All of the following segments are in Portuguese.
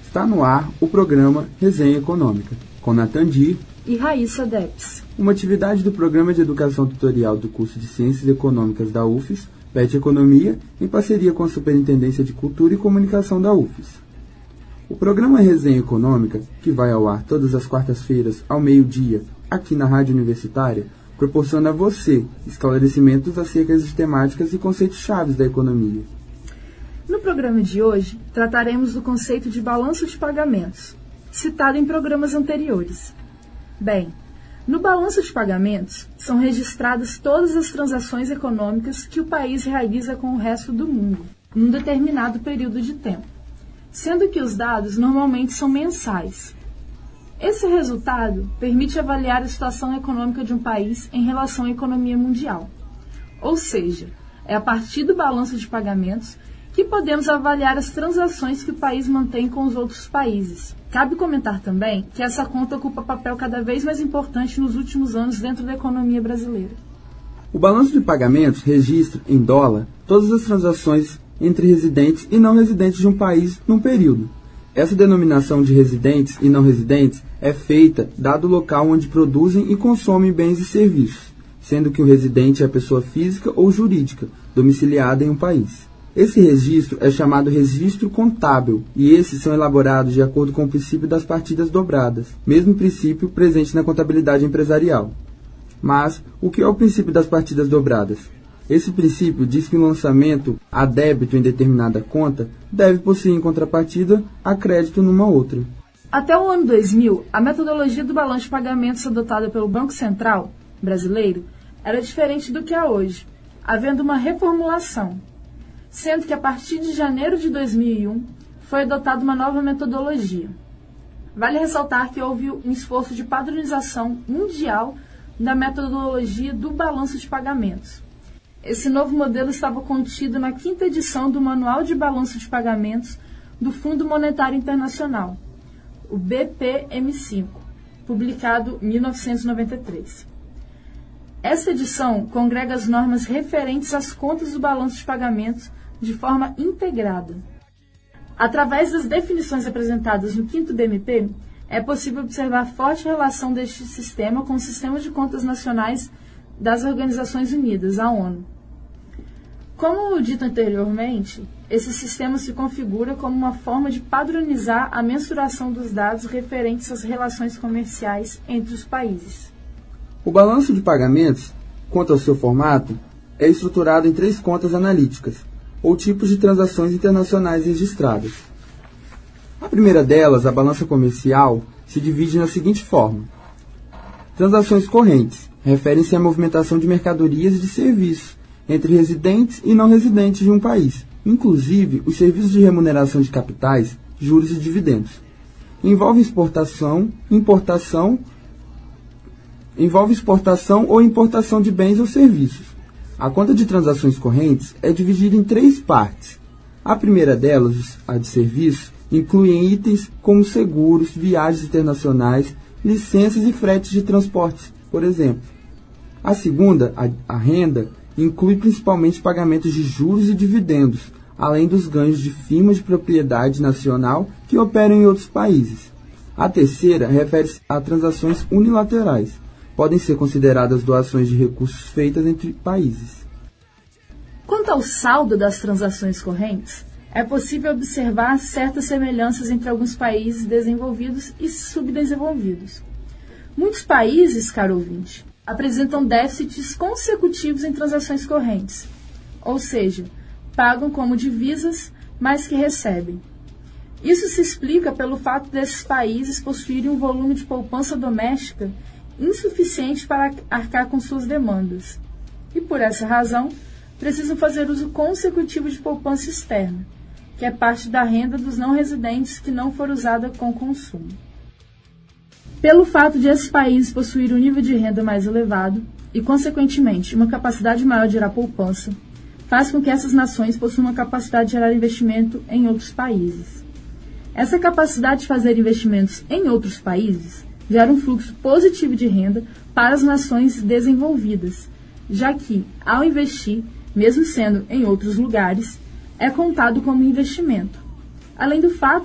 Está no ar o programa Resenha Econômica, com Nathan Dir e Raíssa Depes. Uma atividade do Programa de Educação Tutorial do curso de Ciências Econômicas da UFES, PET Economia, em parceria com a Superintendência de Cultura e Comunicação da UFES. O programa Resenha Econômica, que vai ao ar todas as quartas-feiras ao meio-dia, aqui na Rádio Universitária, proporciona a você esclarecimentos acerca de temáticas e conceitos chaves da economia. No programa de hoje, trataremos do conceito de balanço de pagamentos, citado em programas anteriores. Bem, no balanço de pagamentos, são registradas todas as transações econômicas que o país realiza com o resto do mundo, num determinado período de tempo, sendo que os dados normalmente são mensais. Esse resultado permite avaliar a situação econômica de um país em relação à economia mundial. Ou seja, é a partir do balanço de pagamentos que podemos avaliar as transações que o país mantém com os outros países. Cabe comentar também que essa conta ocupa papel cada vez mais importante nos últimos anos dentro da economia brasileira. O balanço de pagamentos registra, em dólar, todas as transações entre residentes e não residentes de um país num período. Essa denominação de residentes e não residentes é feita dado o local onde produzem e consomem bens e serviços, sendo que o residente é a pessoa física ou jurídica, domiciliada em um país. Esse registro é chamado registro contábil e esses são elaborados de acordo com o princípio das partidas dobradas, mesmo princípio presente na contabilidade empresarial. Mas, o que é o princípio das partidas dobradas? Esse princípio diz que o lançamento a débito em determinada conta deve possuir em contrapartida a crédito numa outra. Até o ano 2000, a metodologia do balanço de pagamentos adotada pelo Banco Central brasileiro era diferente do que é hoje, havendo uma reformulação, sendo que a partir de janeiro de 2001 foi adotada uma nova metodologia. Vale ressaltar que houve um esforço de padronização mundial da metodologia do balanço de pagamentos. Esse novo modelo estava contido na 5ª edição do Manual de Balanço de Pagamentos do Fundo Monetário Internacional, o BPM5, publicado em 1993. Essa edição congrega as normas referentes às contas do balanço de pagamentos de forma integrada. Através das definições apresentadas no 5º BMP, é possível observar forte relação deste sistema com o Sistema de Contas Nacionais das Organizações Unidas, a ONU. Como dito anteriormente, esse sistema se configura como uma forma de padronizar a mensuração dos dados referentes às relações comerciais entre os países. O balanço de pagamentos, quanto ao seu formato, é estruturado em 3 contas analíticas, ou tipos de transações internacionais registradas. A primeira delas, a balança comercial, se divide na seguinte forma. Transações correntes referem-se à movimentação de mercadorias e de serviços entre residentes e não residentes de um país, inclusive os serviços de remuneração de capitais, juros e dividendos. Envolve exportação ou importação de bens ou serviços. A conta de transações correntes é dividida em 3 partes. A primeira delas, a de serviços, inclui itens como seguros, viagens internacionais, licenças e fretes de transportes, por exemplo. A segunda, a renda, inclui principalmente pagamentos de juros e dividendos, além dos ganhos de firmas de propriedade nacional que operam em outros países. A terceira refere-se a transações unilaterais. Podem ser consideradas doações de recursos feitas entre países. Quanto ao saldo das transações correntes, é possível observar certas semelhanças entre alguns países desenvolvidos e subdesenvolvidos. Muitos países, caro ouvinte, apresentam déficits consecutivos em transações correntes, ou seja, pagam como divisas mais que recebem. Isso se explica pelo fato desses países possuírem um volume de poupança doméstica insuficiente para arcar com suas demandas. E por essa razão, precisam fazer uso consecutivo de poupança externa, que é parte da renda dos não residentes que não for usada com consumo. Pelo fato de esses países possuírem um nível de renda mais elevado e, consequentemente, uma capacidade maior de gerar poupança, faz com que essas nações possuam uma capacidade de gerar investimento em outros países. Essa capacidade de fazer investimentos em outros países gera um fluxo positivo de renda para as nações desenvolvidas, já que, ao investir, mesmo sendo em outros lugares, é contado como investimento, além do fato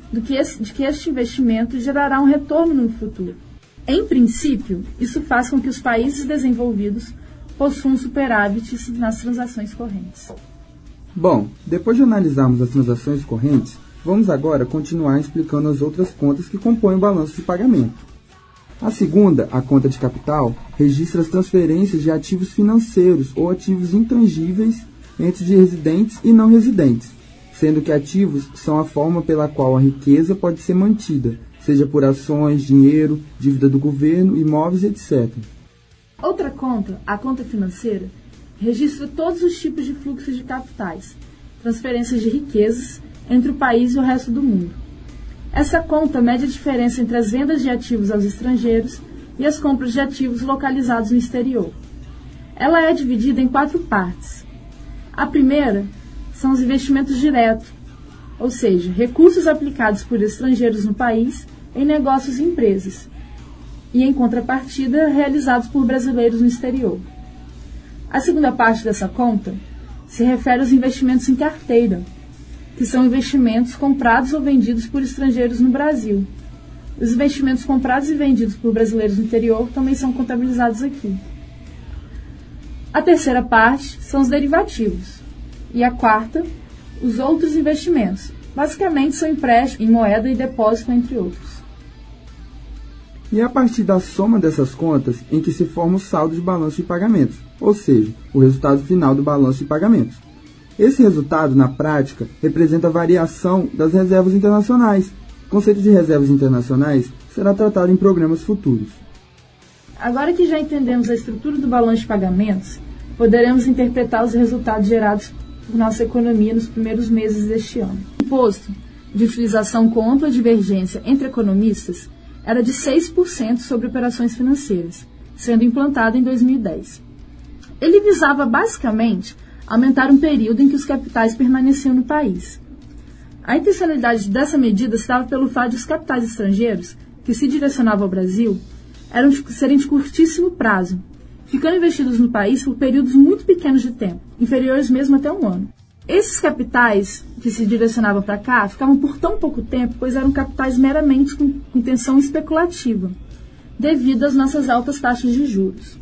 de que este investimento gerará um retorno no futuro. Em princípio, isso faz com que os países desenvolvidos possuam superávites nas transações correntes. Bom, depois de analisarmos as transações correntes, vamos agora continuar explicando as outras contas que compõem o balanço de pagamento. A segunda, a conta de capital, registra as transferências de ativos financeiros ou ativos intangíveis entre de residentes e não residentes, sendo que ativos são a forma pela qual a riqueza pode ser mantida, seja por ações, dinheiro, dívida do governo, imóveis, etc. Outra conta, a conta financeira, registra todos os tipos de fluxos de capitais, transferências de riquezas entre o país e o resto do mundo. Essa conta mede a diferença entre as vendas de ativos aos estrangeiros e as compras de ativos localizados no exterior. Ela é dividida em 4 partes. A primeira são os investimentos diretos, ou seja, recursos aplicados por estrangeiros no país em negócios e empresas, e em contrapartida realizados por brasileiros no exterior. A segunda parte dessa conta se refere aos investimentos em carteira, que são investimentos comprados ou vendidos por estrangeiros no Brasil. Os investimentos comprados e vendidos por brasileiros no interior também são contabilizados aqui. A terceira parte são os derivativos. E a quarta, os outros investimentos. Basicamente são empréstimos em moeda e depósito, entre outros. E é a partir da soma dessas contas em que se forma o saldo de balanço de pagamentos, ou seja, o resultado final do balanço de pagamentos. Esse resultado, na prática, representa a variação das reservas internacionais. O conceito de reservas internacionais será tratado em programas futuros. Agora que já entendemos a estrutura do balanço de pagamentos, poderemos interpretar os resultados gerados por nossa economia nos primeiros meses deste ano. O imposto de utilização com ampla divergência entre economistas era de 6% sobre operações financeiras, sendo implantado em 2010. Ele visava, basicamente, aumentar um período em que os capitais permaneciam no país. A intencionalidade dessa medida se dava pelo fato de os capitais estrangeiros, que se direcionavam ao Brasil, serem de curtíssimo prazo, ficando investidos no país por períodos muito pequenos de tempo, inferiores mesmo até um ano. Esses capitais que se direcionavam para cá ficavam por tão pouco tempo, pois eram capitais meramente com intenção especulativa, devido às nossas altas taxas de juros.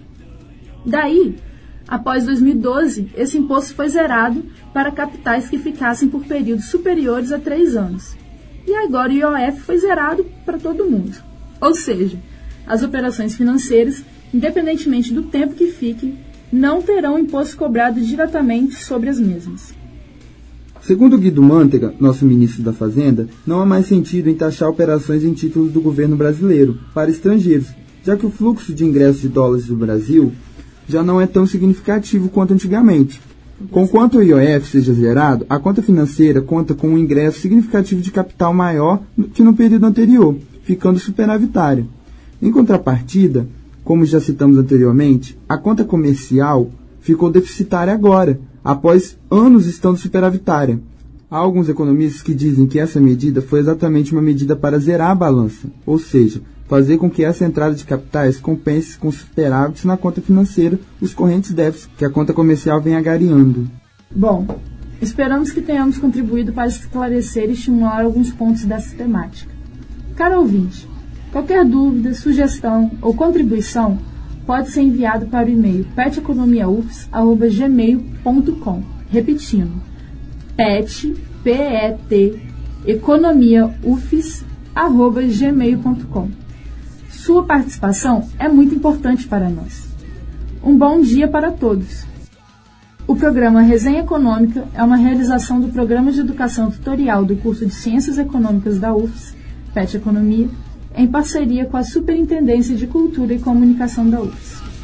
Daí, após 2012, esse imposto foi zerado para capitais que ficassem por períodos superiores a 3 anos. E agora o IOF foi zerado para todo mundo. Ou seja, as operações financeiras, independentemente do tempo que fiquem, não terão imposto cobrado diretamente sobre as mesmas. Segundo Guido Mantega, nosso ministro da Fazenda, não há mais sentido em taxar operações em títulos do governo brasileiro para estrangeiros, já que o fluxo de ingressos de dólares do Brasil já não é tão significativo quanto antigamente. Conquanto o IOF seja zerado, a conta financeira conta com um ingresso significativo de capital maior que no período anterior, ficando superavitária. Em contrapartida, como já citamos anteriormente, a conta comercial ficou deficitária agora, após anos estando superavitária. Há alguns economistas que dizem que essa medida foi exatamente uma medida para zerar a balança, ou seja, fazer com que essa entrada de capitais compense com superávites na conta financeira os correntes déficits que a conta comercial vem agariando. Bom, esperamos que tenhamos contribuído para esclarecer e estimular alguns pontos dessa temática. Caro ouvinte, qualquer dúvida, sugestão ou contribuição pode ser enviado para o e-mail peteconomiaufs@gmail.com. Repetindo, economiaufs@gmail.com. Sua participação é muito importante para nós. Um bom dia para todos. O programa Resenha Econômica é uma realização do Programa de Educação Tutorial do curso de Ciências Econômicas da UFS, PET Economia, em parceria com a Superintendência de Cultura e Comunicação da UFS.